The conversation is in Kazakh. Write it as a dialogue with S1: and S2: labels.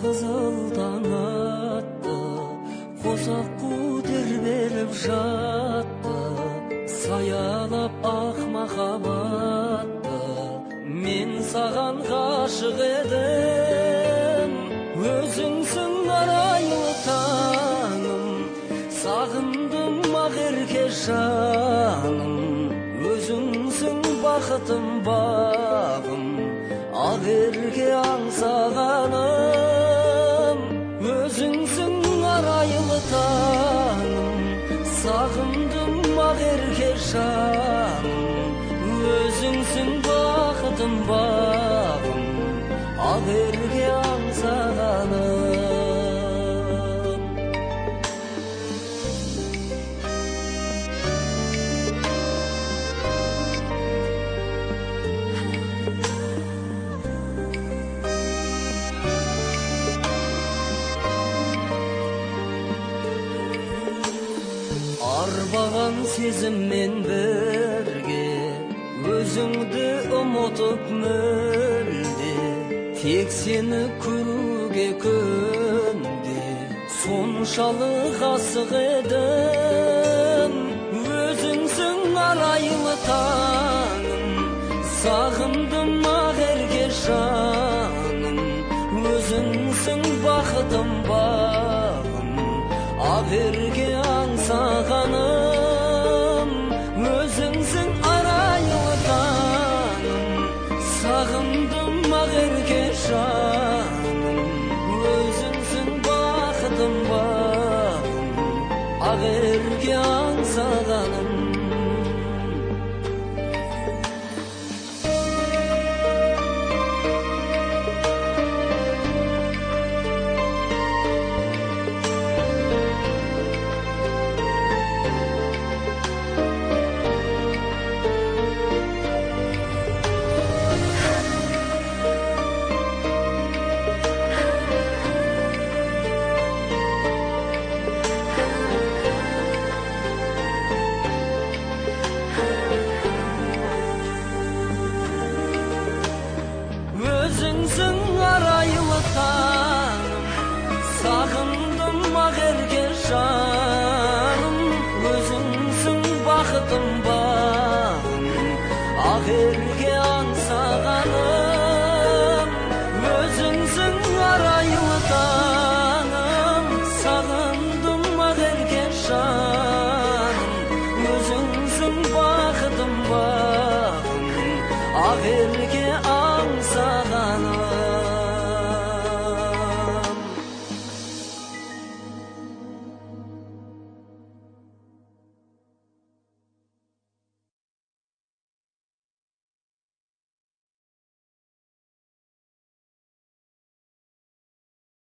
S1: кызыл таң атты, косакку тербелип жатты, саялап ак махабатты. Мен саган гашык эдим, өзүңсүң арайлы таңым, сагындым ак эрке жаным, өзүңсүң бакытым багым, ак эрке аңсаганым, өзүңсүң арайлы таңым, сагындым ак эрке жаным, өзүңсүң бакытым багым, ак эрке аңсаганым. Арбаган сезиммен берге, өзүңдү умутуп мөлде, тек сени көрүүгө көндү, соншалык асык эдим. Өзүңсүң арайлы таңым, сагындым ак эрке жаным, өзүңсүң бакытым багым, ак эрке аңсаганым, өзүңсүң арайлы таңым, сагындым ак эрке жаным, өзүңсүң бакытым багым, ак эрке аңсаганым.